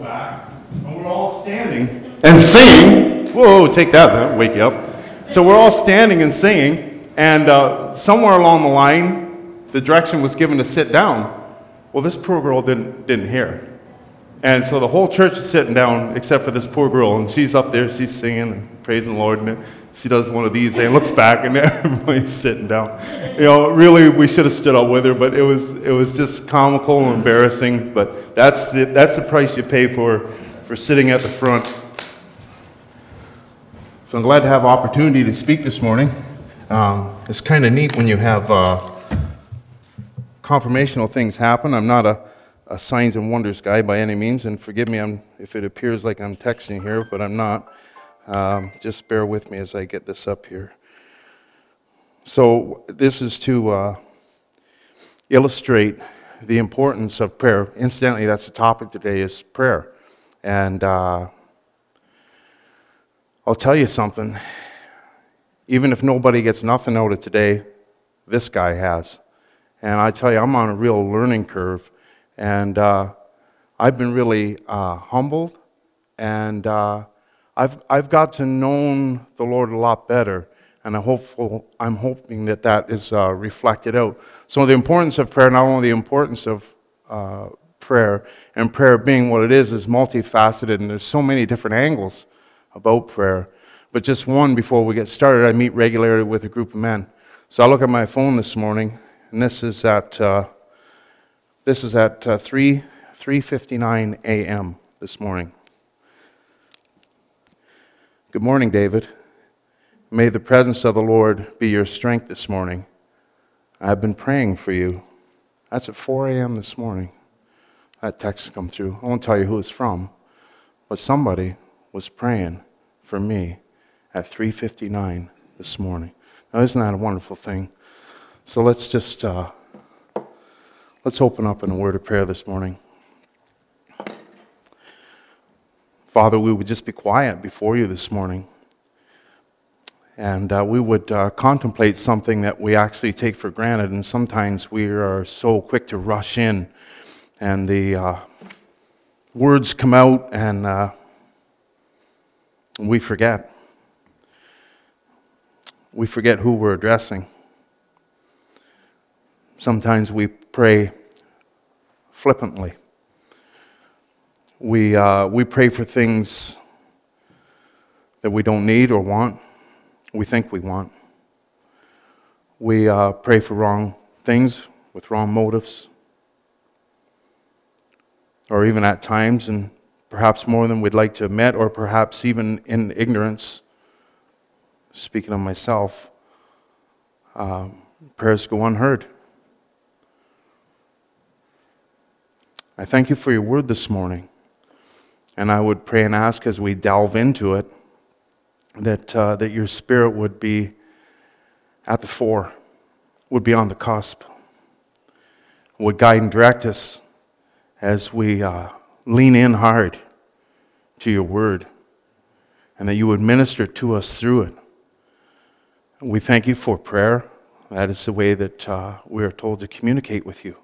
back, and we're all standing and singing. Whoa, take that, that'll wake you up. So we're all standing and singing, and somewhere along the line, the direction was given to sit down. Well, this poor girl didn't hear. And so the whole church is sitting down except for this poor girl, and she's up there, she's singing and praising the Lord, and she does one of these and looks back, and everybody's sitting down. You know, really, we should have stood up with her, but it was just comical and embarrassing. But that's the price you pay for sitting at the front. So I'm glad to have opportunity to speak this morning. It's kind of neat when you have confirmational things happen. I'm not a signs and wonders guy by any means, and forgive me if it appears like I'm texting here, but I'm not. Just bear with me as I get this up here. So this is to illustrate the importance of prayer. Incidentally, that's the topic today, is prayer. And I'll tell you something. Even if nobody gets nothing out of today, this guy has. And I tell you, I'm on a real learning curve. And I've been really humbled, and I've got to know the Lord a lot better, and I'm hoping that is reflected out. So the importance of prayer, not only the importance of prayer, and prayer being what it is multifaceted, and there's so many different angles about prayer. But just one before we get started, I meet regularly with a group of men. So I look at my phone this morning, and this is at 3:59 a.m. this morning. Good morning, David. May the presence of the Lord be your strength this morning. I've been praying for you. That's at 4 a.m. this morning. That text come through. I won't tell you who it's from, but somebody was praying for me at 3:59 this morning. Now, isn't that a wonderful thing? So let's just let's open up in a word of prayer this morning. Father, we would just be quiet before you this morning, and we would contemplate something that we actually take for granted, and sometimes we are so quick to rush in, and the words come out, and we forget. We forget who we're addressing. Sometimes we pray flippantly. We pray for things that we don't need or want. We think we want. We pray for wrong things with wrong motives, or even at times, and perhaps more than we'd like to admit, or perhaps even in ignorance. Speaking of myself, prayers go unheard. I thank you for your word this morning. And I would pray and ask as we delve into it that your Spirit would be at the fore, would be on the cusp, would guide and direct us as we lean in hard to your word, and that you would minister to us through it. We thank you for prayer. That is the way that we are told to communicate with you.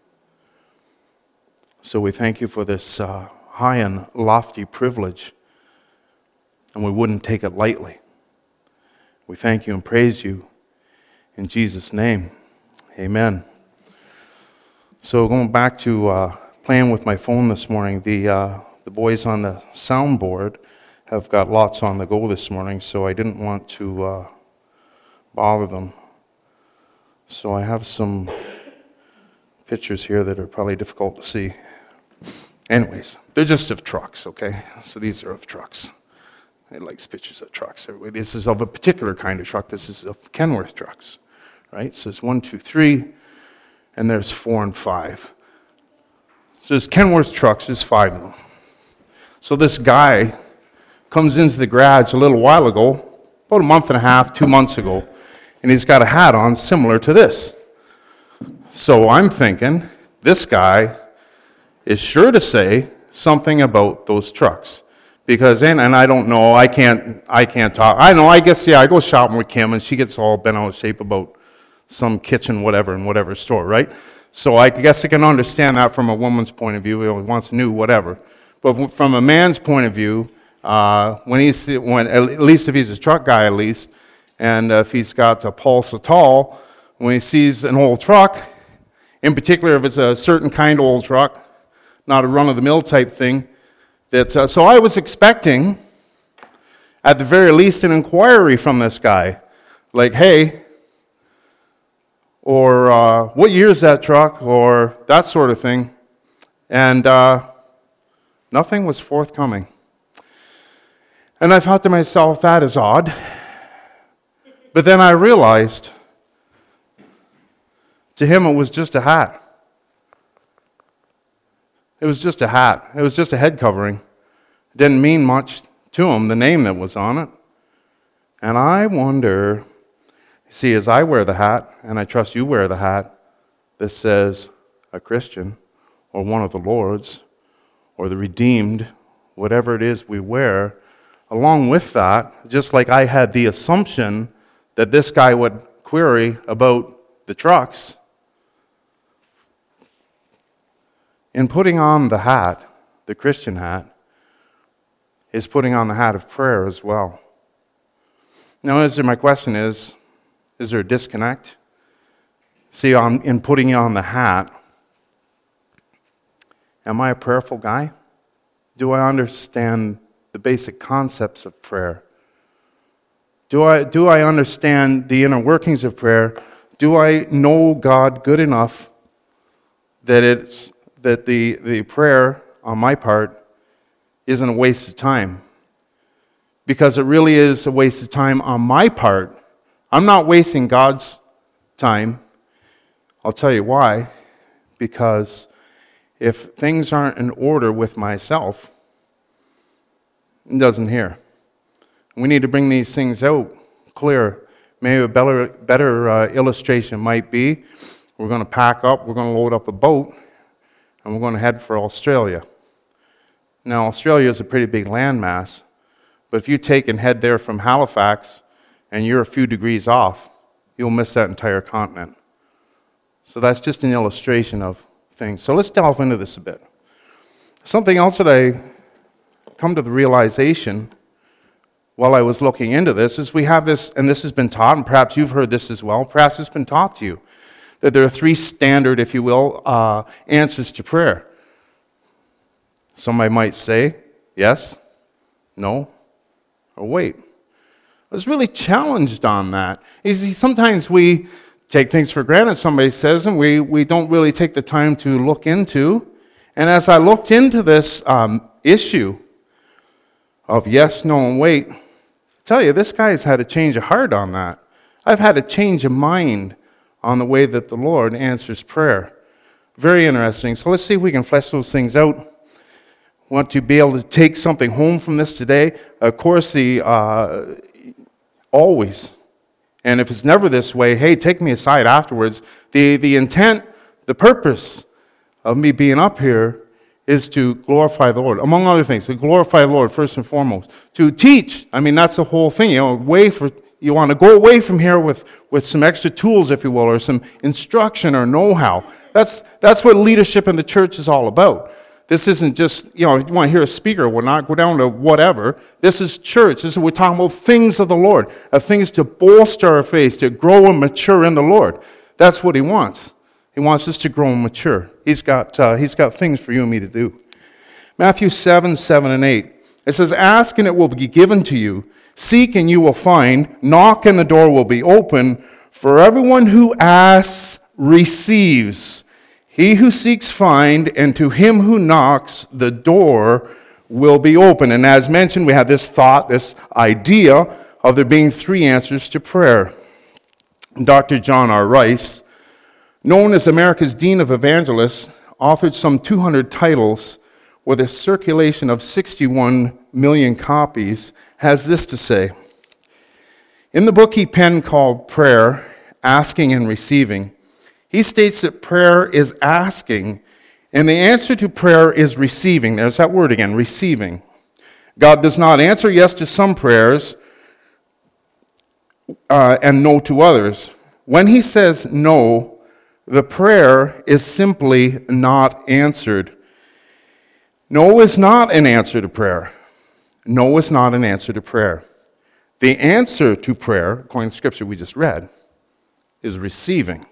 So we thank you for this high and lofty privilege, and we wouldn't take it lightly. We thank you and praise you in Jesus' name. Amen. So going back to playing with my phone this morning, the boys on the soundboard have got lots on the go this morning, so I didn't want to bother them. So I have some pictures here that are probably difficult to see. Anyways, they're just of trucks, okay? So these are of trucks. He likes pictures of trucks. This is of a particular kind of truck. This is of Kenworth trucks, right? So it's 1, 2, 3, and there's 4 and 5. So there's Kenworth trucks, there's 5 of them. So this guy comes into the garage a little while ago, about a month and a half, 2 months ago, and he's got a hat on similar to this. So I'm thinking, this guy is sure to say something about those trucks. Because, and I don't know, I can't talk. I know, I guess, I go shopping with Kim, and she gets all bent out of shape about some kitchen whatever in whatever store, right? So I guess I can understand that from a woman's point of view. He wants new whatever. But from a man's point of view, when at least if he's a truck guy, at least, and if he's got a pulse at all, when he sees an old truck, in particular if it's a certain kind of old truck, not a run-of-the-mill type thing, so I was expecting, at the very least, an inquiry from this guy, like, hey, or what year is that truck, or that sort of thing, and nothing was forthcoming. And I thought to myself, that is odd. But then I realized, to him it was just a hat. It was just a hat. It was just a head covering. It didn't mean much to him, the name that was on it. And I wonder, see, as I wear the hat, and I trust you wear the hat, that says a Christian, or one of the Lord's, or the redeemed, whatever it is we wear, along with that, just like I had the assumption that this guy would query about the trucks, in putting on the hat, the Christian hat, is putting on the hat of prayer as well. Now, my question is there a disconnect? See, in putting on the hat, am I a prayerful guy? Do I understand the basic concepts of prayer? Do I understand the inner workings of prayer? Do I know God good enough that the prayer on my part isn't a waste of time? Because it really is a waste of time on my part. I'm not wasting God's time. I'll tell you why. Because if things aren't in order with myself, it doesn't hear. We need to bring these things out clear. Maybe a better illustration might be, we're going to pack up, we're going to load up a boat, and we're going to head for Australia. Now, Australia is a pretty big landmass, but if you take and head there from Halifax, and you're a few degrees off, you'll miss that entire continent. So that's just an illustration of things. So let's delve into this a bit. Something else that I come to the realization while I was looking into this is we have this, and this has been taught, and perhaps you've heard this as well, perhaps it's been taught to you, that there are three standard, if you will, answers to prayer. Somebody might say, yes, no, or wait. I was really challenged on that. You see, sometimes we take things for granted, somebody says, and we don't really take the time to look into. And as I looked into this issue of yes, no, and wait, I tell you, this guy's had a change of heart on that. I've had a change of mind on the way that the Lord answers prayer. Very interesting. So let's see if we can flesh those things out. Want to be able to take something home from this today. Of course, always. And if it's never this way, hey, take me aside afterwards. The intent, the purpose of me being up here is to glorify the Lord. Among other things, to glorify the Lord first and foremost. To teach, I mean, that's the whole thing. You want to go away from here with some extra tools, if you will, or some instruction or know-how. That's what leadership in the church is all about. This isn't just, you want to hear a speaker, we'll not go down to whatever. This is church. We're talking about things of the Lord, things to bolster our faith, to grow and mature in the Lord. That's what He wants. He wants us to grow and mature. He's got things for you and me to do. Matthew 7, and 8. It says, ask and it will be given to you. Seek and you will find. Knock and the door will be open. For everyone who asks receives. He who seeks finds, and to him who knocks, the door will be open. And as mentioned, we have this thought, this idea of there being three answers to prayer. Dr. John R. Rice, known as America's Dean of Evangelists, authored some 200 titles with a circulation of 61 million copies, has this to say. In the book he penned called Prayer, Asking and Receiving, he states that prayer is asking, and the answer to prayer is receiving. There's that word again, receiving. God does not answer yes to some prayers and no to others. When He says no, the prayer is simply not answered. No is not an answer to prayer. No is not an answer to prayer. The answer to prayer, according to the scripture we just read, is receiving.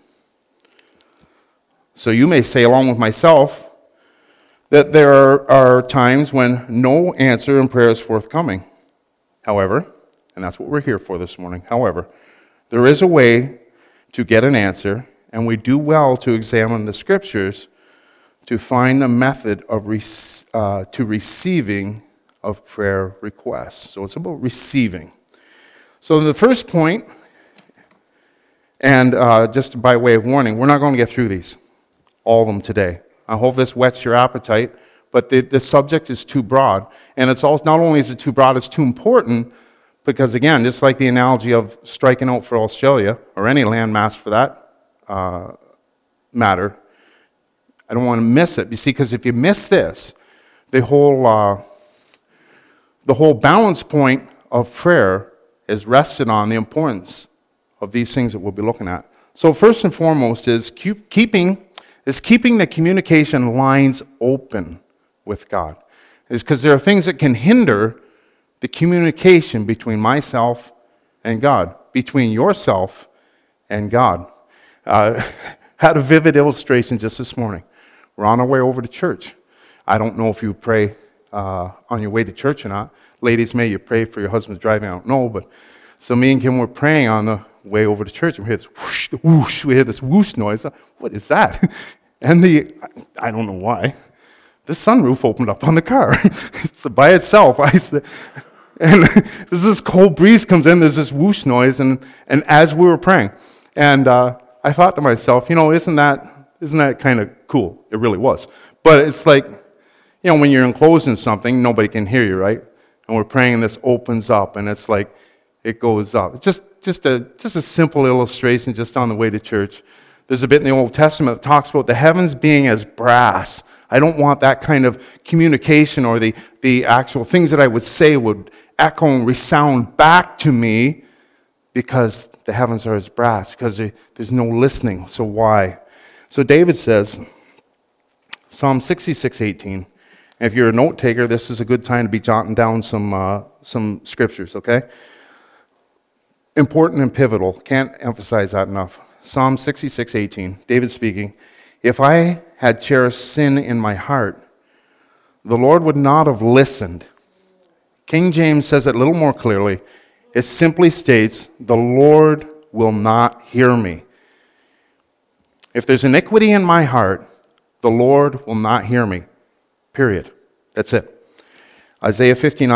So you may say, along with myself, that there are times when no answer in prayer is forthcoming. However, and that's what we're here for this morning, however, there is a way to get an answer, and we do well to examine the scriptures to find a method of to receiving of prayer requests. So it's about receiving. So the first point, and just by way of warning, we're not going to get through these, all of them today. I hope this whets your appetite, but the subject is too broad. And it's also, not only is it too broad, it's too important, because again, just like the analogy of striking out for Australia, or any landmass for that matter, I don't want to miss it. You see, because if you miss this, the whole balance point of prayer is rested on the importance of these things that we'll be looking at. So first and foremost is keeping the communication lines open with God. Is because there are things that can hinder the communication between myself and God, between yourself and God. Had a vivid illustration just this morning. We're on our way over to church. I don't know if you pray on your way to church or not. Ladies, may you pray for your husband's driving, I don't know, but so me and Kim were praying on the way over to church, and we hear this whoosh, whoosh, we hear this whoosh noise. What is that? And I don't know why, the sunroof opened up on the car. It's by itself. And this cold breeze comes in, there's this whoosh noise, and as we were praying, and I thought to myself, isn't that kind of cool? It really was. But it's like, when you're enclosed in something, nobody can hear you, right? And we're praying, and this opens up, and it's like, it goes up. It's just a simple illustration just on the way to church. There's a bit in the Old Testament that talks about the heavens being as brass. I don't want that kind of communication, or the actual things that I would say would echo and resound back to me, because the heavens are as brass, because there's no listening. So why? So David says, Psalm 66:18. If you're a note taker, this is a good time to be jotting down some scriptures, okay? Important and pivotal. Can't emphasize that enough. Psalm 66:18. David speaking. If I had cherished sin in my heart, the Lord would not have listened. King James says it a little more clearly. It simply states, the Lord will not hear me. If there's iniquity in my heart, the Lord will not hear me. Period. That's it. Isaiah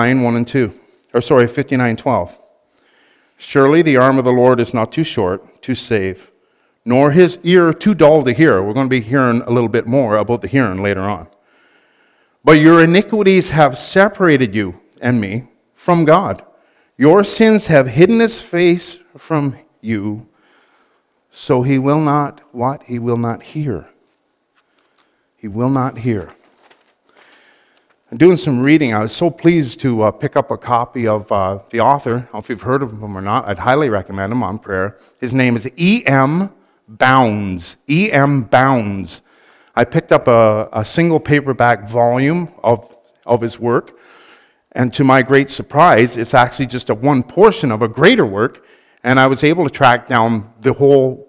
59:12. Surely the arm of the Lord is not too short to save, nor his ear too dull to hear. We're going to be hearing a little bit more about the hearing later on. But your iniquities have separated you and me from God. Your sins have hidden his face from you, so he will not, what? He will not hear. He will not hear. I'm doing some reading. I was so pleased to pick up a copy of the author. I don't know if you've heard of him or not. I'd highly recommend him on prayer. His name is E.M. Bounds. E.M. Bounds. I picked up a single paperback volume of his work, and to my great surprise, it's actually just one portion of a greater work, and I was able to track down the whole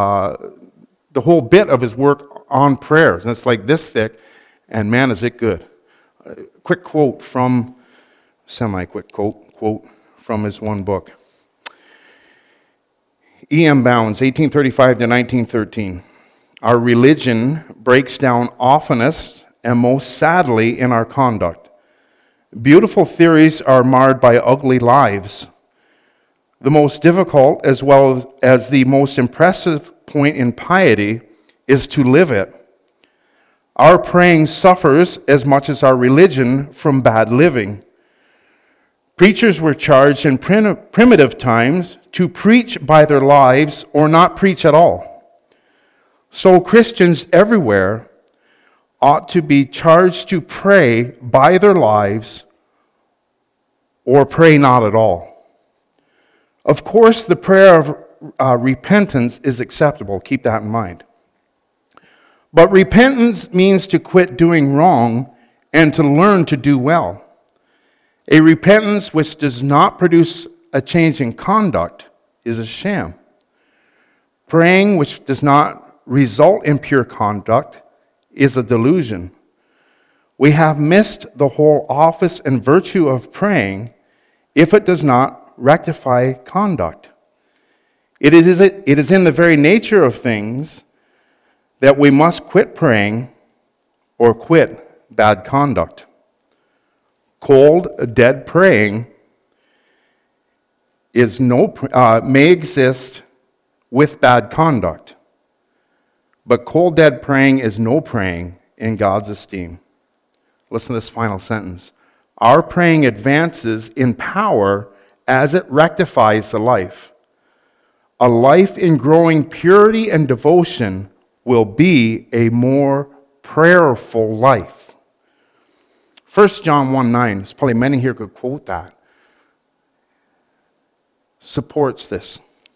bit of his work on prayers, and it's like this thick, and man, is it good. Quick quote from, semi-quick quote from his one book. E.M. Bounds, 1835 to 1913. Our religion breaks down oftenest and most sadly in our conduct. Beautiful theories are marred by ugly lives. The most difficult, as well as the most impressive point in piety, is to live it. Our praying suffers as much as our religion from bad living. Preachers were charged in primitive times to preach by their lives or not preach at all. So Christians everywhere ought to be charged to pray by their lives or pray not at all. Of course, the prayer of repentance is acceptable. Keep that in mind. But repentance means to quit doing wrong and to learn to do well. A repentance which does not produce a change in conduct is a sham. Praying which does not result in pure conduct is a delusion. We have missed the whole office and virtue of praying if it does not rectify conduct. It is in the very nature of things that we must quit praying or quit bad conduct. Cold, dead praying may exist with bad conduct, but cold, dead praying is no praying in God's esteem. Listen to this final sentence. Our praying advances in power as it rectifies the life. A life in growing purity and devotion will be a more prayerful life. 1 John 1:9, there's probably many here could quote that, supports this.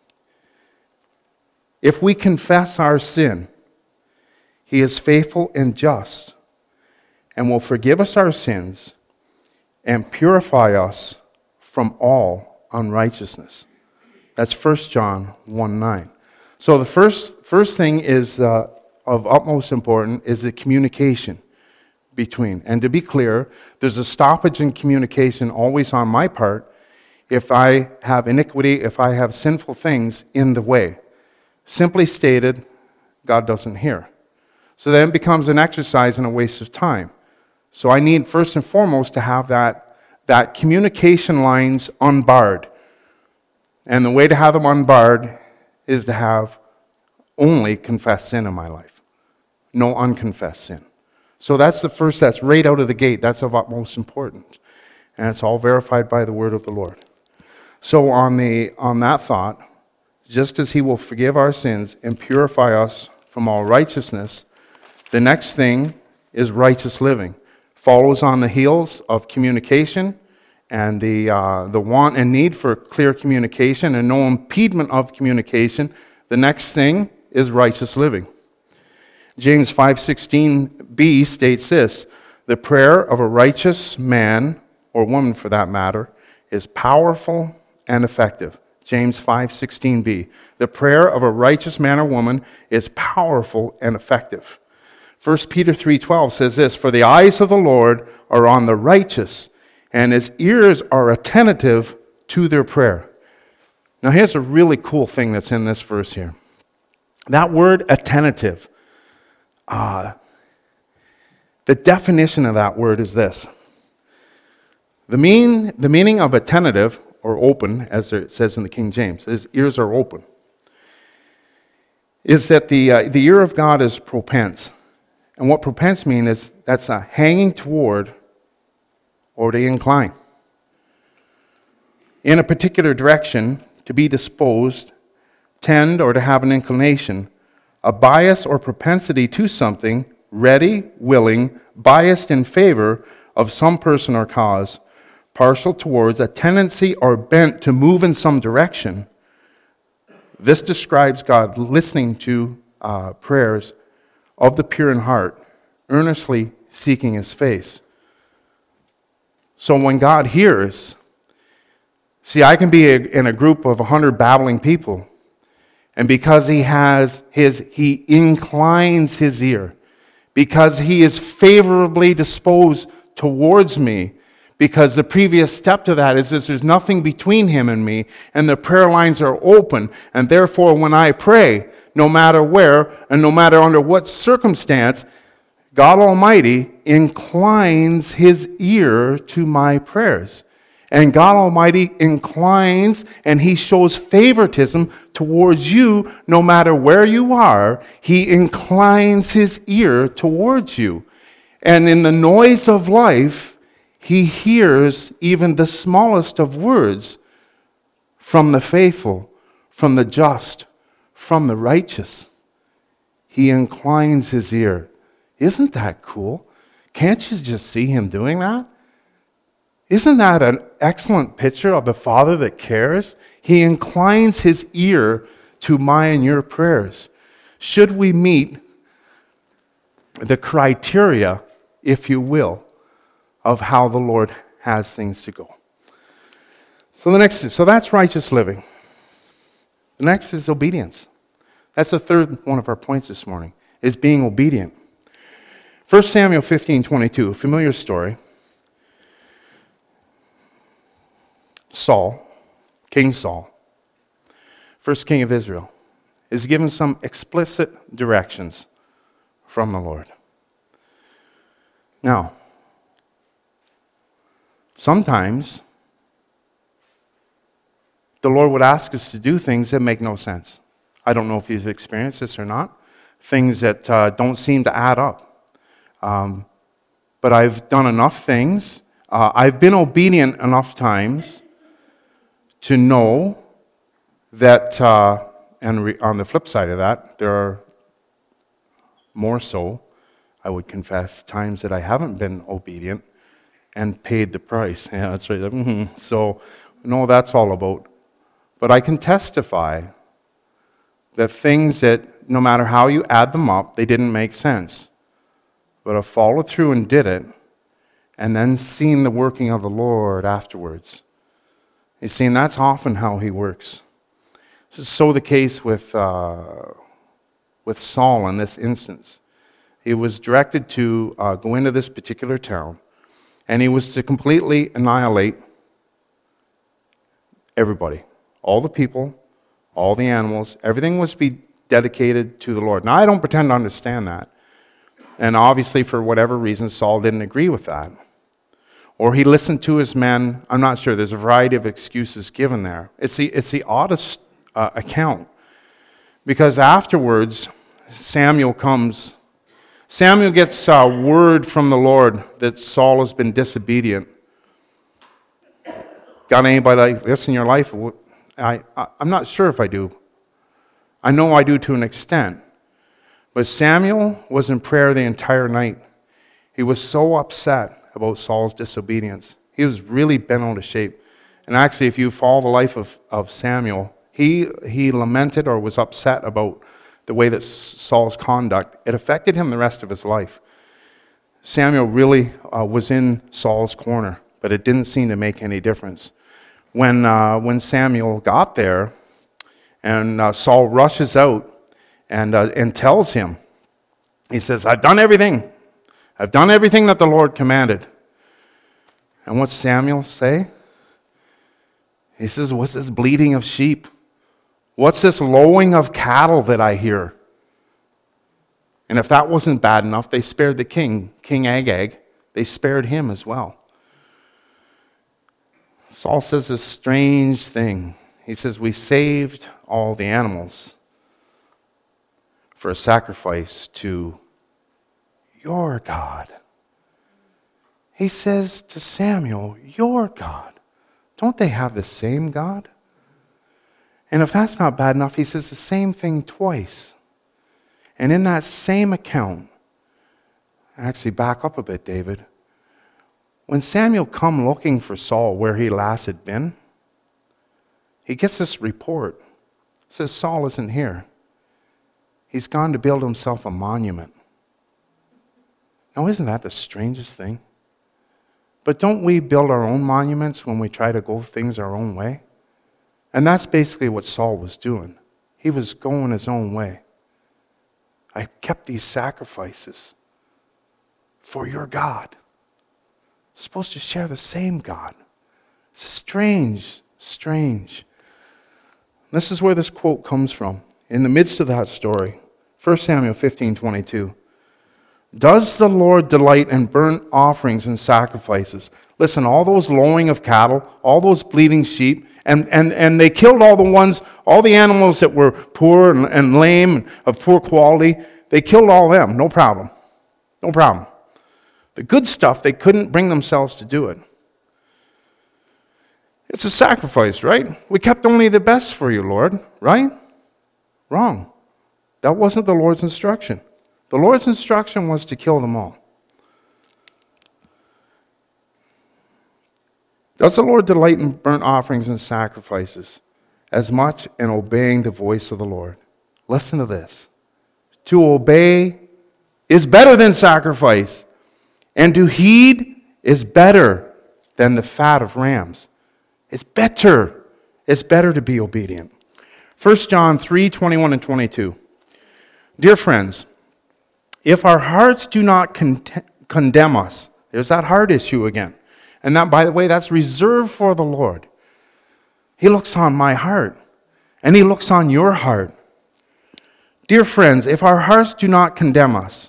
If we confess our sin, he is faithful and just and will forgive us our sins and purify us from all unrighteousness. That's 1 John 1:9. So the first thing is of utmost importance is the communication between. And to be clear, there's a stoppage in communication always on my part if I have iniquity, if I have sinful things in the way. Simply stated, God doesn't hear. So then it becomes an exercise and a waste of time. So I need first and foremost to have that communication lines unbarred. And the way to have them unbarred is to have only confessed sin in my life. No unconfessed sin. So that's the first, that's right out of the gate. That's of utmost importance. And it's all verified by the word of the Lord. So on that thought, just as he will forgive our sins and purify us from all righteousness, the next thing is righteous living. Follows on the heels of communication and the want and need for clear communication and no impediment of communication. The next thing is righteous living. James 5:16b states this: the prayer of a righteous man, or woman for that matter, is powerful and effective. James 5:16b. The prayer of a righteous man or woman is powerful and effective. 1 Peter 3:12 says this: for the eyes of the Lord are on the righteous, and his ears are attentive to their prayer. Now here's a really cool thing that's in this verse here. That word attentive, the definition of that word is this. The meaning of attentive, or open, as it says in the King James, his ears are open, is that the ear of God is propense. And what propense means is that's a hanging toward or to incline in a particular direction, to be disposed, tend, or to have an inclination, a bias or propensity to something, ready, willing, biased in favor of some person or cause, partial towards, a tendency or bent to move in some direction. This describes God listening to prayers of the pure in heart, earnestly seeking his face. So when God hears, see, I can be in a group of 100 babbling people, and because he inclines his ear, because he is favorably disposed towards me, because the previous step to that is there's nothing between him and me, and the prayer lines are open, and therefore when I pray, no matter where and no matter under what circumstance, God Almighty inclines his ear to my prayers. And God Almighty inclines and he shows favoritism towards you no matter where you are. He inclines his ear towards you. And in the noise of life, he hears even the smallest of words from the faithful, from the just, from the righteous. He inclines his ear. Isn't that cool? Can't you just see him doing that? Isn't that an excellent picture of the Father that cares? He inclines his ear to my and your prayers. Should we meet the criteria, if you will, of how the Lord has things to go. So that's righteous living. The next is obedience. That's the third one of our points this morning, is being obedient. 1 Samuel 15:22, a familiar story. Saul, King Saul, first king of Israel, is given some explicit directions from the Lord. Now, sometimes the Lord would ask us to do things that make no sense. I don't know if you've experienced this or not. Things that don't seem to add up. But I've done enough things. I've been obedient enough times to know that, and on the flip side of that, there are more so, I would confess, times that I haven't been obedient and paid the price. Yeah, that's right. So, no, that's all about. But I can testify that things that, no matter how you add them up, they didn't make sense. But I followed through and did it, and then seen the working of the Lord afterwards. You see, and that's often how he works. This is so the case with Saul in this instance. He was directed to go into this particular town, and he was to completely annihilate everybody. All the people, all the animals, everything was to be dedicated to the Lord. Now, I don't pretend to understand that. And obviously, for whatever reason, Saul didn't agree with that. Or he listened to his men. I'm not sure. There's a variety of excuses given there. It's the oddest account. Because afterwards, Samuel comes. Samuel gets word from the Lord that Saul has been disobedient. Got anybody like this in your life? I'm not sure if I do. I know I do to an extent. But Samuel was in prayer the entire night. He was so upset about Saul's disobedience. He was really bent out of shape. And actually, if you follow the life of Samuel, he lamented or was upset about the way that Saul's conduct, it affected him the rest of his life. Samuel really was in Saul's corner, but it didn't seem to make any difference. When Samuel got there, and Saul rushes out and tells him, he says, I've done everything. I've done everything that the Lord commanded. And what's Samuel say? He says, what's this bleating of sheep? What's this lowing of cattle that I hear? And if that wasn't bad enough, they spared the king, King Agag. They spared him as well. Saul says this strange thing. He says, we saved all the animals for a sacrifice to your God. He says to Samuel, your God. Don't they have the same God? And if that's not bad enough, he says the same thing twice. And in that same account, actually back up a bit, David. When Samuel come looking for Saul where he last had been, he gets this report. It says Saul isn't here. He's gone to build himself a monument. Now, isn't that the strangest thing? But don't we build our own monuments when we try to go things our own way? And that's basically what Saul was doing. He was going his own way. I kept these sacrifices for your God. Supposed to share the same God. Strange. This is where this quote comes from. In the midst of that story, 1 Samuel 15:22. Does the Lord delight in burnt offerings and sacrifices? Listen, all those lowing of cattle, all those bleating sheep, and they killed all the animals that were poor and lame, and of poor quality. They killed all them, no problem. No problem. The good stuff, they couldn't bring themselves to do it. It's a sacrifice, right? We kept only the best for you, Lord, right? Wrong. That wasn't the Lord's instruction. The Lord's instruction was to kill them all. Does the Lord delight in burnt offerings and sacrifices as much in obeying the voice of the Lord? Listen to this. To obey is better than sacrifice, and to heed is better than the fat of rams. It's better. It's better to be obedient. 1 John 3:21 and 22. Dear friends, if our hearts do not condemn us, there's that heart issue again. And that, by the way, that's reserved for the Lord. He looks on my heart, and He looks on your heart. Dear friends, if our hearts do not condemn us,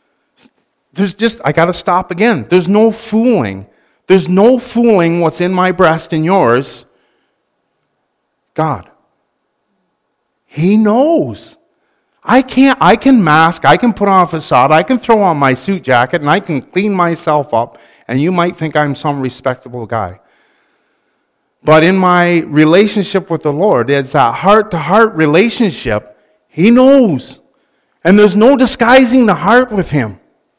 I got to stop again. There's no fooling. There's no fooling what's in my breast and yours. God. He knows. I can mask, I can put on a facade, I can throw on my suit jacket, and I can clean myself up, and you might think I'm some respectable guy. But in my relationship with the Lord, it's that heart-to-heart relationship. He knows. And there's no disguising the heart with Him.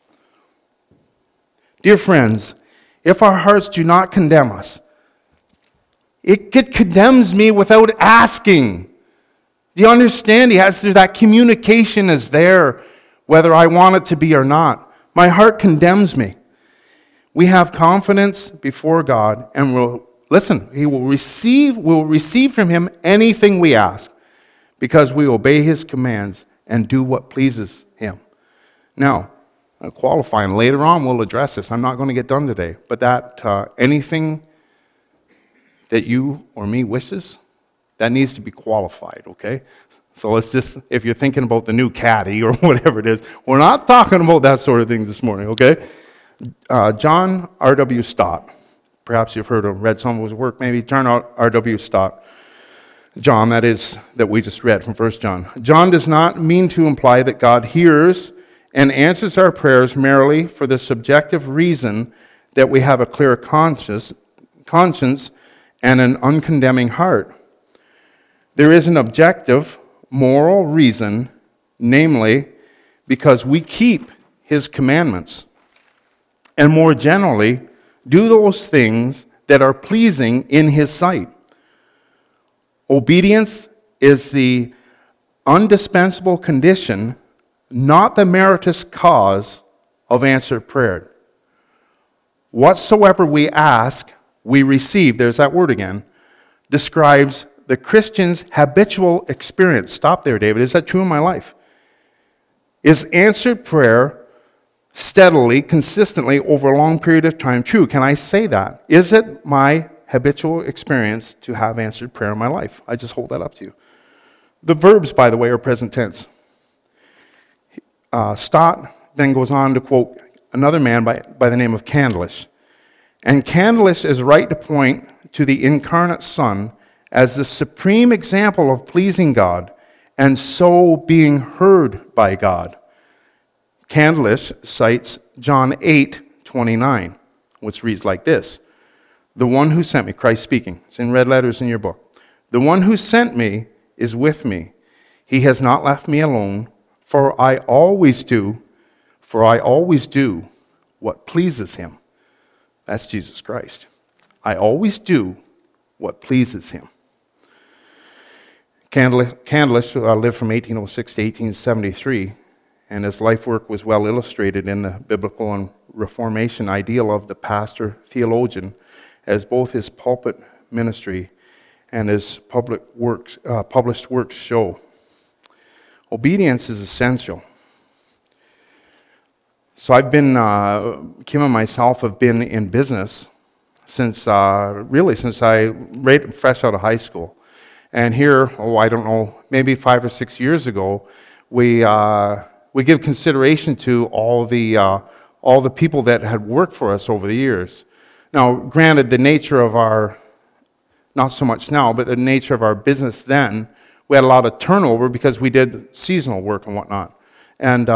Dear friends, if our hearts do not condemn us, it condemns me without asking. Do you understand? That communication is there, whether I want it to be or not. My heart condemns me. We have confidence before God, and we'll receive from Him anything we ask, because we obey His commands and do what pleases Him. Now, qualifying, later on we'll address this. I'm not going to get done today, but that anything that you or me wishes, that needs to be qualified, okay? So let's just, if you're thinking about the new caddy or whatever it is, we're not talking about that sort of things this morning, okay? John R.W. Stott, perhaps you've read some of his work, maybe. John R.W. Stott. John, that we just read from 1 John. John does not mean to imply that God hears and answers our prayers merely for the subjective reason that we have a clear conscience and an uncondemning heart. There is an objective, moral reason, namely, because we keep His commandments, and more generally, do those things that are pleasing in His sight. Obedience is the indispensable condition, not the meritorious cause of answered prayer. Whatsoever we ask, we receive, there's that word again, describes the Christian's habitual experience. Stop there, David. Is that true in my life? Is answered prayer steadily, consistently, over a long period of time true? Can I say that? Is it my habitual experience to have answered prayer in my life? I just hold that up to you. The verbs, by the way, are present tense. Stott then goes on to quote another man by the name of Candlish. And Candlish is right to point to the incarnate Son as the supreme example of pleasing God and so being heard by God. Candlish cites John 8:29, which reads like this. The one who sent me, Christ speaking, it's in red letters in your book. The one who sent me is with me. He has not left me alone, for I always do what pleases Him. That's Jesus Christ. I always do what pleases Him. Candlish lived from 1806 to 1873, and his life work was well illustrated in the biblical and Reformation ideal of the pastor theologian, as both his pulpit ministry and his published works show. Obedience is essential. So Kim and myself have been in business since right fresh out of high school. And here, I don't know, maybe 5 or 6 years ago, we give consideration to all the people that had worked for us over the years. Now, granted, the nature of our, not so much now, but the nature of our business then, we had a lot of turnover because we did seasonal work and whatnot. And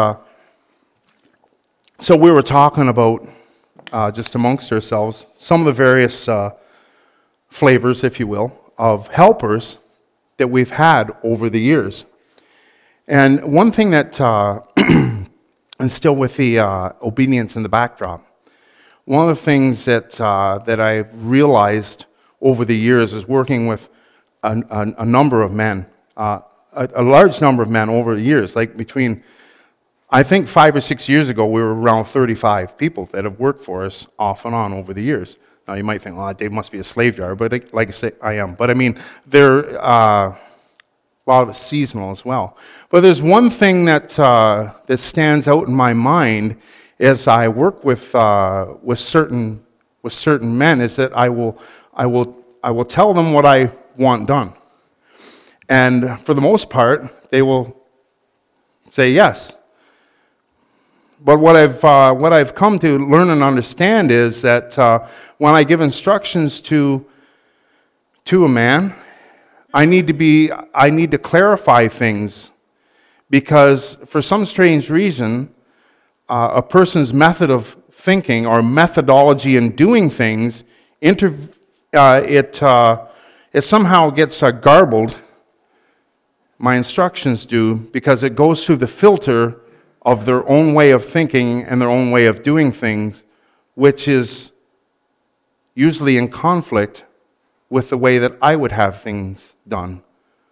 so we were talking about, just amongst ourselves, some of the various flavors, if you will, of helpers that we've had over the years. And one thing that, and still with the obedience in the backdrop, one of the things that I've realized over the years is working with a number of men, a large number of men over the years, like between I think 5 or 6 years ago, we were around 35 people that have worked for us off and on over the years. Now, you might think, well, Dave must be a slave driver, but like I say, I am. But I mean, they're a lot of it seasonal as well. But there's one thing that stands out in my mind as I work with certain men, is that I will tell them what I want done, and for the most part, they will say yes. But what I've come to learn and understand is that when I give instructions to a man, I need to clarify things, because for some strange reason, a person's method of thinking or methodology in doing things, it somehow gets garbled. My instructions do, because it goes through the filter of their own way of thinking and their own way of doing things, which is usually in conflict with the way that I would have things done.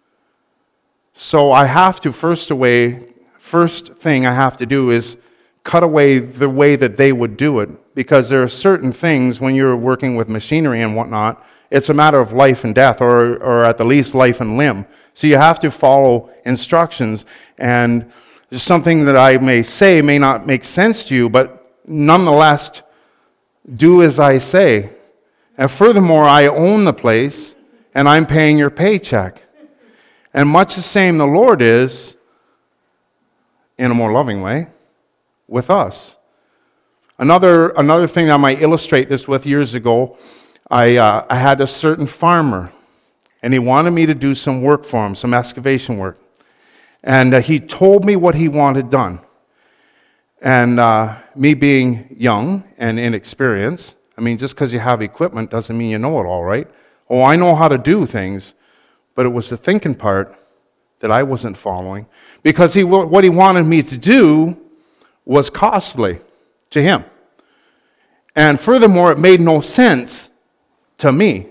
So I have to, first thing I have to do is cut away the way that they would do it, because there are certain things when you're working with machinery and whatnot, it's a matter of life and death, or at the least life and limb. So you have to follow instructions, and there's something that I may say may not make sense to you, but nonetheless, do as I say. And furthermore, I own the place, and I'm paying your paycheck. And much the same the Lord is, in a more loving way, with us. Another thing that I might illustrate this with, years ago, I had a certain farmer, and he wanted me to do some work for him, some excavation work. And he told me what he wanted done. And me being young and inexperienced, I mean, just because you have equipment doesn't mean you know it all, right? Oh, I know how to do things, but it was the thinking part that I wasn't following. Because what he wanted me to do was costly to him. And furthermore, it made no sense to me.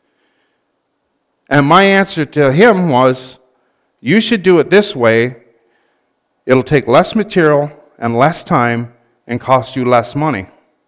And my answer to him was, you should do it this way. It'll take less material and less time and cost you less money.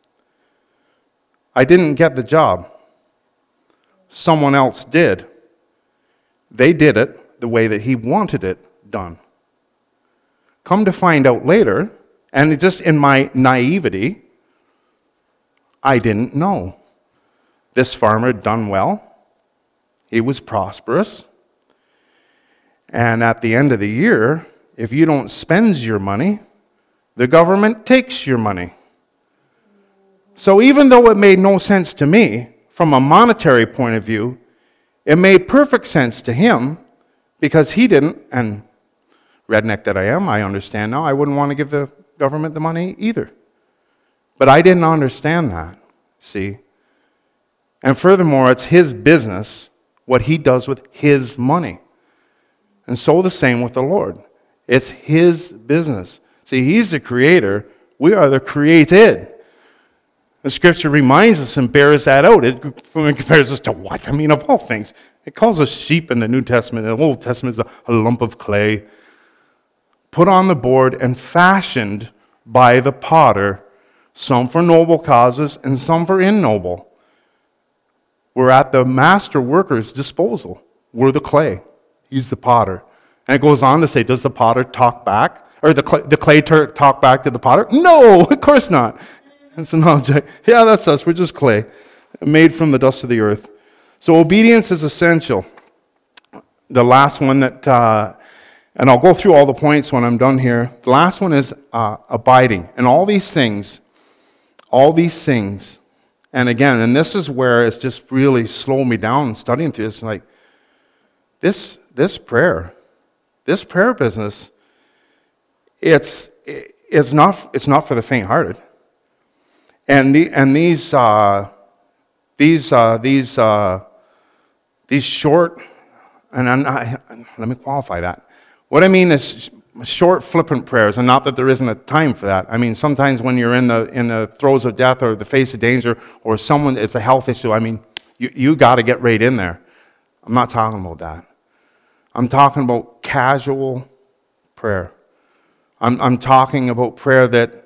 I didn't get the job. Someone else did. They did it the way that he wanted it done. Come to find out later, and just in my naivety, I didn't know. This farmer had done well. He was prosperous. And at the end of the year, if you don't spend your money, the government takes your money. So even though it made no sense to me, from a monetary point of view, it made perfect sense to him, because he didn't, and redneck that I am, I understand now, I wouldn't want to give the government the money either. But I didn't understand that, see? And furthermore, it's his business, what he does with his money. And so the same with the Lord. It's his business. See, he's the creator. We are the created. The scripture reminds us and bears that out. It compares us to what? I mean, of all things. It calls us sheep in the New Testament. The Old Testament is a lump of clay put on the board and fashioned by the potter, some for noble causes and some for ignoble. We're at the master worker's disposal. We're the clay. He's the potter. And it goes on to say, does the potter talk back? Or the clay talk back to the potter? No, of course not. It's an object. Yeah, that's us. We're just clay, made from the dust of the earth. So obedience is essential. The last one that, and I'll go through all the points when I'm done here. The last one is abiding. And all these things, and again, and this is where it's just really slowed me down studying through this. Like, this prayer business, it's not for the faint-hearted. And these short, and let me qualify that. What I mean is short, flippant prayers, and not that there isn't a time for that. I mean, sometimes when you're in the throes of death or the face of danger, or someone, it's a health issue, I mean, you got to get right in there. I'm not talking about that. I'm talking about casual prayer. I'm talking about prayer that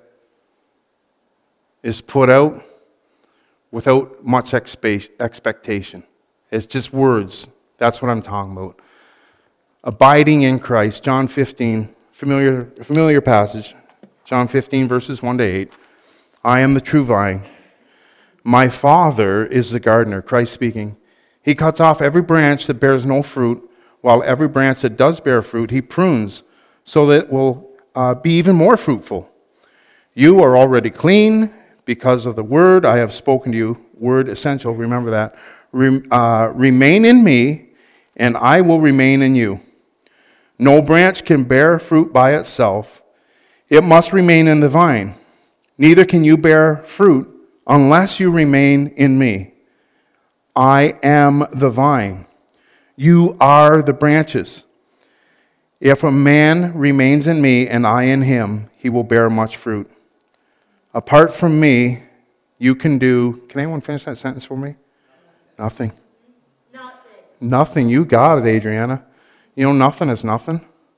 is put out without much expectation. It's just words. That's what I'm talking about. Abiding in Christ. John 15, familiar passage. John 15, verses 1 to 8. I am the true vine. My Father is the gardener. Christ speaking. He cuts off every branch that bears no fruit, while every branch that does bear fruit, he prunes, so that it will be even more fruitful. You are already clean because of the word I have spoken to you. Word essential, remember that. Remain in me, and I will remain in you. No branch can bear fruit by itself. It must remain in the vine. Neither can you bear fruit unless you remain in me. I am the vine. You are the branches. If a man remains in me and I in him, he will bear much fruit. Apart from me, you can do... Can anyone finish that sentence for me? Nothing. Nothing. You got it, Adriana. You know, nothing is nothing.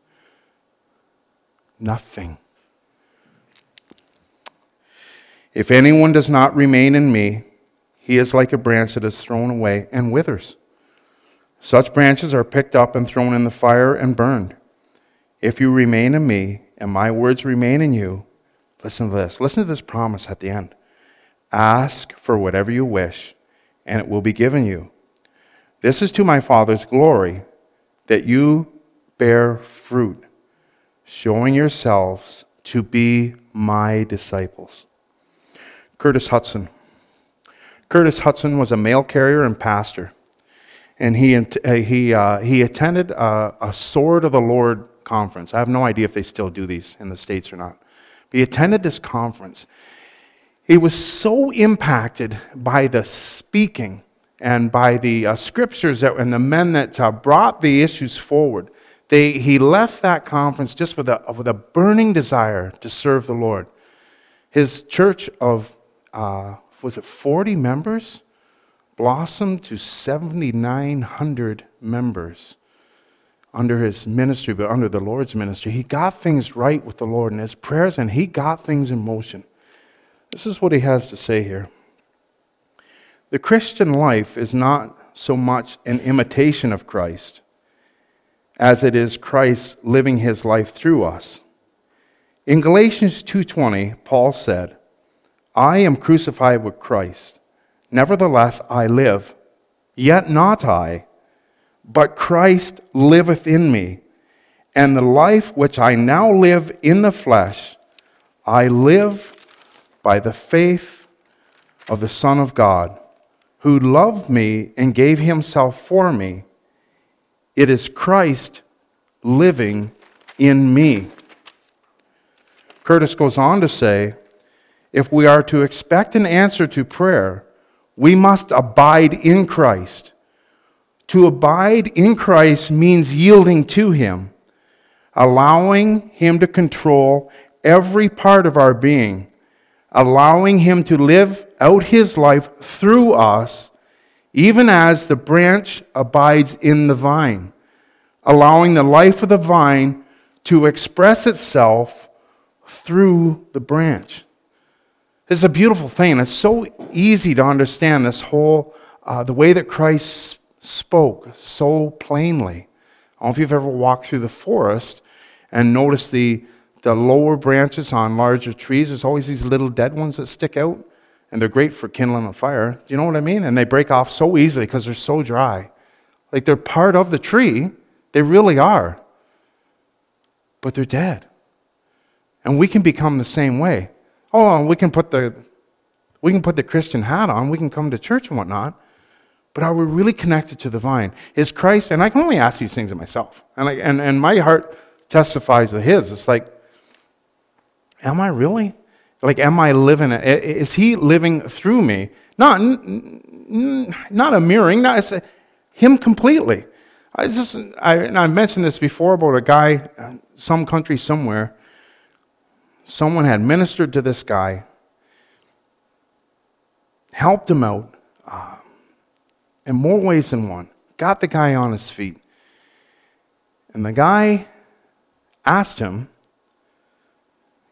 Nothing. If anyone does not remain in me, he is like a branch that is thrown away and withers. Such branches are picked up and thrown in the fire and burned. If you remain in me and my words remain in you, listen to this. Listen to this promise at the end. Ask for whatever you wish, and it will be given you. This is to my Father's glory, that you bear fruit, showing yourselves to be my disciples. Curtis Hudson. Curtis Hudson was a mail carrier and pastor, and he attended a Sword of the Lord conference. I have no idea if they still do these in the States or not. But he attended this conference. He was so impacted by the speaking and by the scriptures and the men that brought the issues forward. He left that conference just with a burning desire to serve the Lord. His church of, 40 members? Blossomed to 7,900 members under his ministry, but under the Lord's ministry. He got things right with the Lord in his prayers, and he got things in motion. This is what he has to say here. The Christian life is not so much an imitation of Christ as it is Christ living his life through us. In Galatians 2:20, Paul said, I am crucified with Christ. Nevertheless, I live, yet not I, but Christ liveth in me. And the life which I now live in the flesh, I live by the faith of the Son of God, who loved me and gave himself for me. It is Christ living in me. Curtis goes on to say, if we are to expect an answer to prayer, we must abide in Christ. To abide in Christ means yielding to him, allowing him to control every part of our being, allowing him to live out his life through us, even as the branch abides in the vine, allowing the life of the vine to express itself through the branch. It's a beautiful thing. It's so easy to understand this whole, the way that Christ spoke so plainly. I don't know if you've ever walked through the forest and noticed the lower branches on larger trees. There's always these little dead ones that stick out, and they're great for kindling a fire. Do you know what I mean? And they break off so easily because they're so dry. Like they're part of the tree. They really are. But they're dead. And we can become the same way. Oh, we can put the Christian hat on. We can come to church and whatnot. But are we really connected to the vine? Is Christ, and I can only ask these things of myself. And my heart testifies to his. It's like, am I really? Like, am I living it? Is he living through me? Not a mirroring, it's him completely. I've mentioned this before about a guy, some country somewhere. Someone had ministered to this guy, helped him out in more ways than one, got the guy on his feet. And the guy asked him,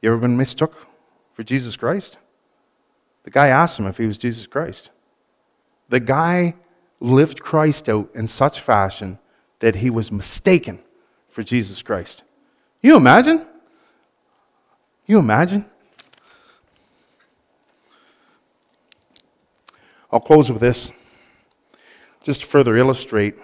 You ever been mistook for Jesus Christ? The guy asked him if he was Jesus Christ. The guy lived Christ out in such fashion that he was mistaken for Jesus Christ. You imagine? You imagine? I'll close with this, just to further illustrate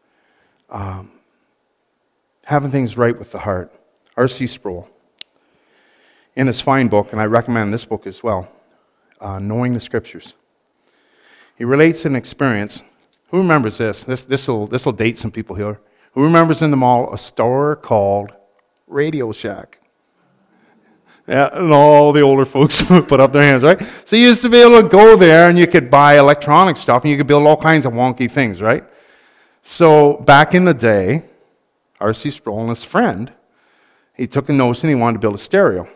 having things right with the heart. R.C. Sproul, in his fine book, and I recommend this book as well, Knowing the Scriptures, he relates an experience. Who remembers this? This will date some people here. Who remembers in the mall a store called Radio Shack? Yeah, and all the older folks put up their hands, right? So you used to be able to go there and you could buy electronic stuff and you could build all kinds of wonky things, right? So back in the day, R.C. Sproul and his friend, he took a notion, he wanted to build a stereo.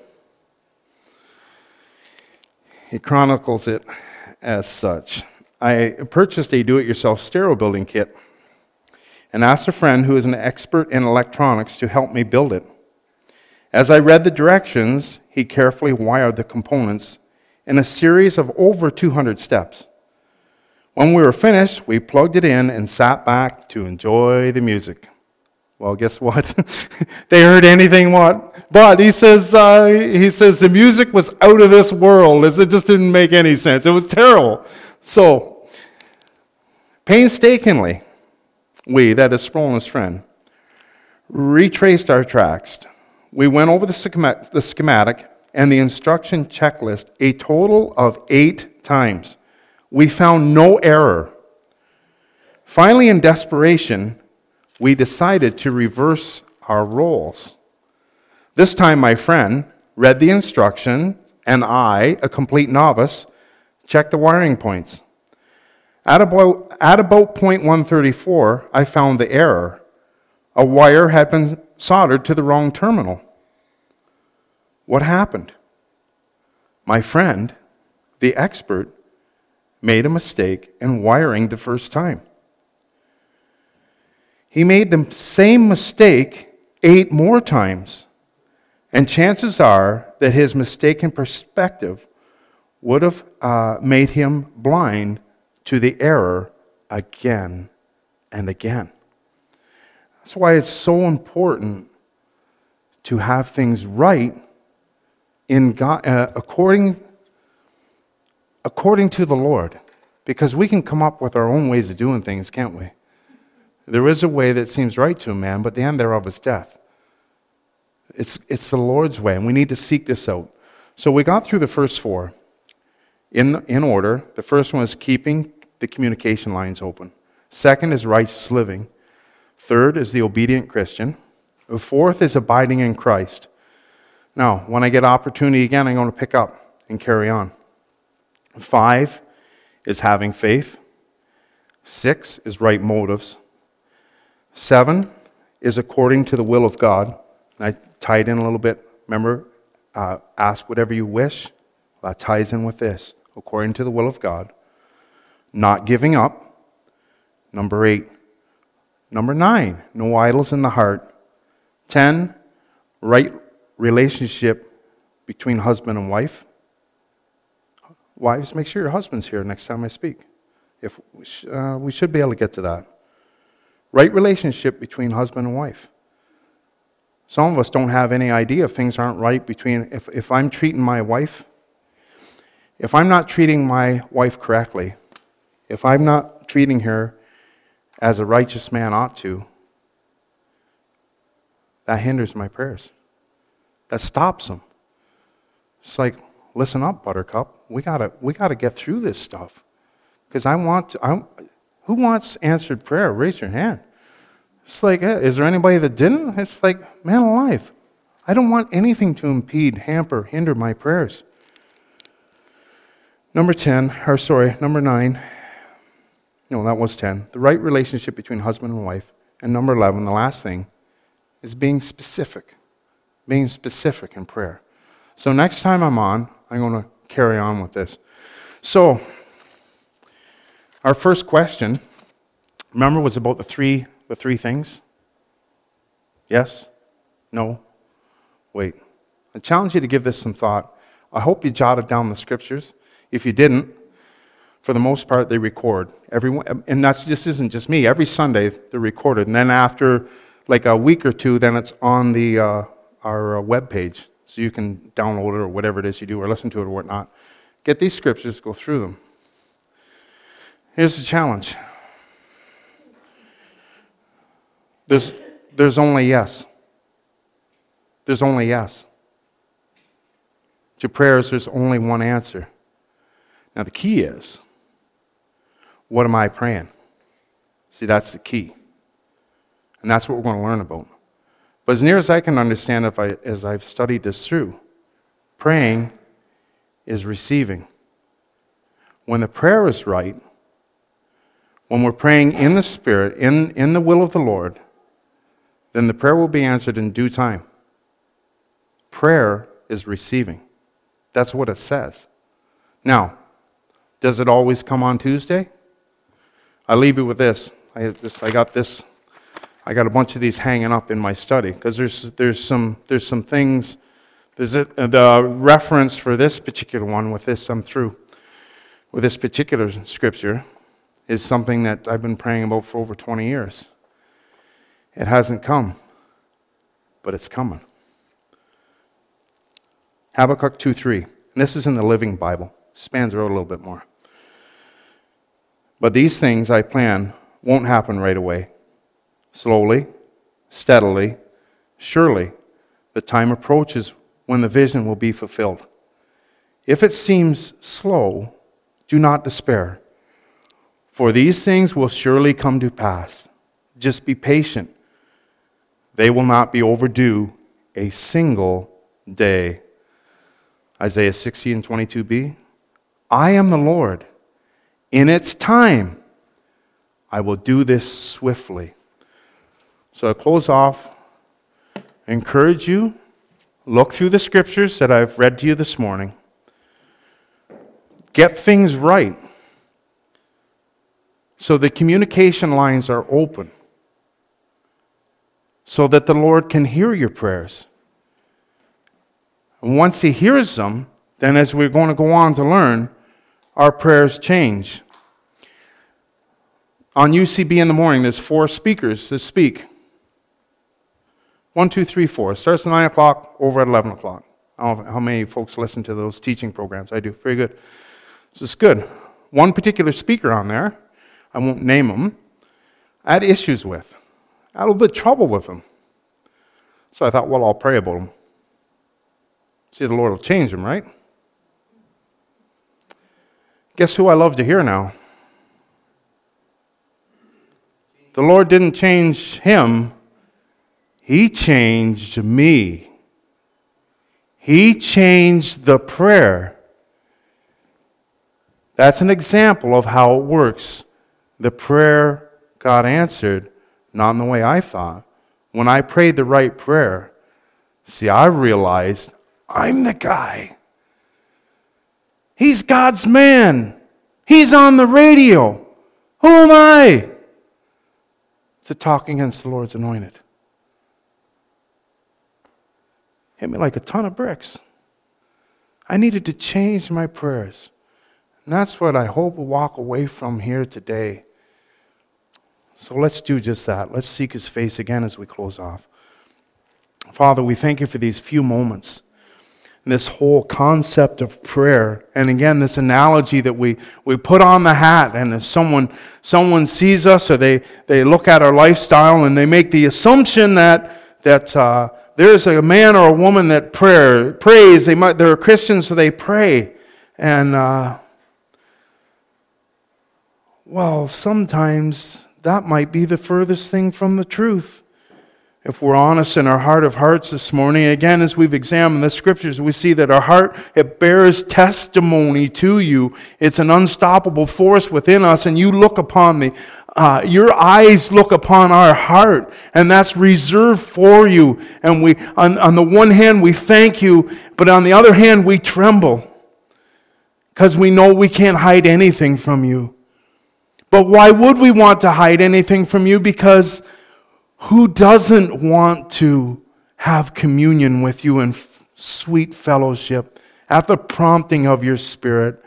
He chronicles it as such. I purchased a do-it-yourself stereo building kit and asked a friend who is an expert in electronics to help me build it. As I read the directions, he carefully wired the components in a series of over 200 steps. When we were finished, we plugged it in and sat back to enjoy the music. Well, guess what? They heard anything but he says the music was out of this world. It just didn't make any sense. It was terrible. So, painstakingly, we, that is Sproul and his friend, retraced our tracks. We went over the schematic and the instruction checklist a total of 8 times. We found no error. Finally, in desperation, we decided to reverse our roles. This time, my friend read the instruction, and I, a complete novice, checked the wiring points. At about point 134, I found the error. A wire had been soldered to the wrong terminal. What happened? My friend, the expert, made a mistake in wiring the first time. He made the same mistake 8 more times, and chances are that his mistaken perspective would have made him blind to the error again and again. That's why it's so important to have things right in God, according to the Lord, because we can come up with our own ways of doing things, can't we? There is a way that seems right to a man, but the end thereof is death. It's the Lord's way, and we need to seek this out. So we got through the first 4 in order. The first one is keeping the communication lines open. Second is righteous living. Third is the obedient Christian. The fourth is abiding in Christ. Now, when I get opportunity again, I'm going to pick up and carry on. 5 is having faith. 6 is right motives. 7 is according to the will of God. And I tied in a little bit. Remember, ask whatever you wish. That ties in with this. According to the will of God. Not giving up. Number 8. Number 9, no idols in the heart. 10, right relationship between husband and wife. Wives, make sure your husband's here next time I speak. If we should be able to get to that. Right relationship between husband and wife. Some of us don't have any idea if things aren't right between, if I'm treating my wife, if I'm not treating my wife correctly, if I'm not treating her as a righteous man ought to, that hinders my prayers. That stops them. It's like, listen up, Buttercup. We gotta get through this stuff. Because who wants answered prayer? Raise your hand. It's like, is there anybody that didn't? It's like, man alive. I don't want anything to impede, hamper, hinder my prayers. Number 9. No, that was 10. The right relationship between husband and wife. And number 11, the last thing, is being specific. Being specific in prayer. So next time I'm on, I'm going to carry on with this. So, our first question, remember, was about the three things? Yes? No? Wait. I challenge you to give this some thought. I hope you jotted down the scriptures. If you didn't, for the most part, they record. Everyone, and this isn't just me. Every Sunday, they're recorded. And then after like a week or two, then it's on our webpage. So you can download it or whatever it is you do or listen to it or whatnot. Get these scriptures, go through them. Here's the challenge. There's only yes. There's only yes. To prayers, there's only one answer. Now the key is, what am I praying? See, that's the key. And that's what we're going to learn about. But as near as I can understand, as I've studied this through, praying is receiving. When the prayer is right, when we're praying in the Spirit, in the will of the Lord, then the prayer will be answered in due time. Prayer is receiving. That's what it says. Now, does it always come on Tuesday? I leave you with this. I got a bunch of these hanging up in my study because there's some things. The reference for this particular one with this particular scripture is something that I've been praying about for over 20 years. It hasn't come, but it's coming. Habakkuk 2:3. And this is in the Living Bible. Spans out a little bit more. But these things I plan won't happen right away. Slowly, steadily, surely, the time approaches when the vision will be fulfilled. If it seems slow, do not despair, for these things will surely come to pass. Just be patient. They will not be overdue a single day. Isaiah 60:22b. I am the Lord. In its time, I will do this swiftly. So I close off. I encourage you, look through the scriptures that I've read to you this morning. Get things right so the communication lines are open, so that the Lord can hear your prayers. And once He hears them, then as we're going to go on to learn, our prayers change. On UCB in the morning, there's 4 speakers that speak. 1, 2, 3, 4. It starts at 9 o'clock, over at 11 o'clock. I don't know how many folks listen to those teaching programs. I do. Very good. So it's good. One particular speaker on there, I won't name him, I had issues with. I had a little bit of trouble with him. So I thought, well, I'll pray about him. See, the Lord will change him, right? Guess who I love to hear now? The Lord didn't change him. He changed me. He changed the prayer. That's an example of how it works. The prayer God answered, not in the way I thought. When I prayed the right prayer, see, I realized I'm the guy. He's God's man. He's on the radio. Who am I to talk against the Lord's anointed? Hit me like a ton of bricks. I needed to change my prayers. And that's what I hope we'll walk away from here today. So let's do just that. Let's seek His face again as we close off. Father, we thank You for these few moments. This whole concept of prayer. And again, this analogy that we put on the hat, and if someone sees us or they look at our lifestyle and they make the assumption that there's a man or a woman that prays. They're Christians, so they pray. And, well, sometimes that might be the furthest thing from the truth. If we're honest in our heart of hearts this morning, again, as we've examined the scriptures, we see that our heart, it bears testimony to You. It's an unstoppable force within us, and You look upon Your eyes look upon our heart, and that's reserved for You. And we, on the one hand, we thank You, but on the other hand, we tremble because we know we can't hide anything from You. But why would we want to hide anything from You? Because who doesn't want to have communion with You and sweet fellowship, at the prompting of your Spirit.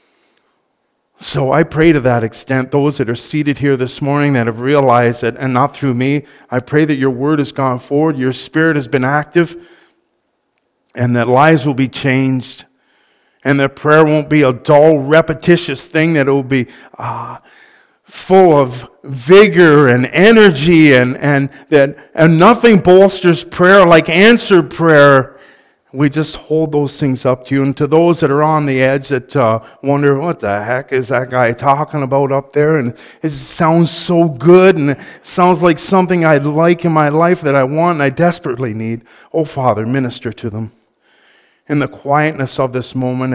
So I pray to that extent, those that are seated here this morning that have realized it, and not through me, I pray that your word has gone forward, your Spirit has been active, and that lives will be changed, and that prayer won't be a dull, repetitious thing, that it will be full of vigor and energy, and nothing bolsters prayer like answered prayer. We just hold those things up to you. And to those that are on the edge that wonder, what the heck is that guy talking about up there? And it sounds so good, and it sounds like something I'd like in my life that I want and I desperately need. Oh, Father, minister to them in the quietness of this moment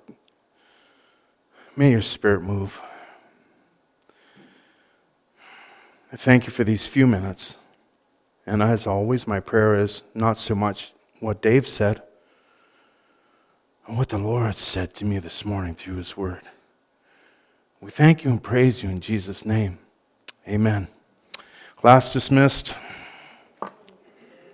may your Spirit move. I thank you for these few minutes. And as always, my prayer is not so much what Dave said, but what the Lord said to me this morning through His Word. We thank you and praise you in Jesus' name. Amen. Class dismissed.